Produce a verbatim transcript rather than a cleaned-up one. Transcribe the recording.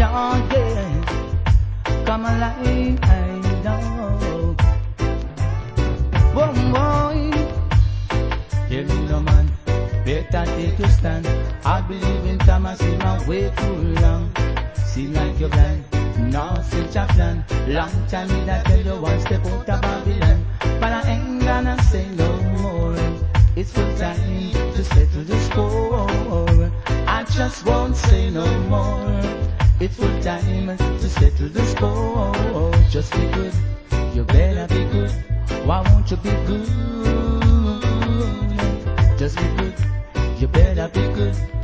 can't get. Come alive, I know. Whoa, whoa. Tell me no man, better take your stand. I believe in Thomas in my way too long. See like you're blind, now switch a plan. Long time me that tell you one step out of Babylon. But I ain't gonna say no more. It's full time to settle the score. I just won't say no more. It's full time to settle the score. Just be good, you better be good. Why won't you be good? Just be good, you better be good.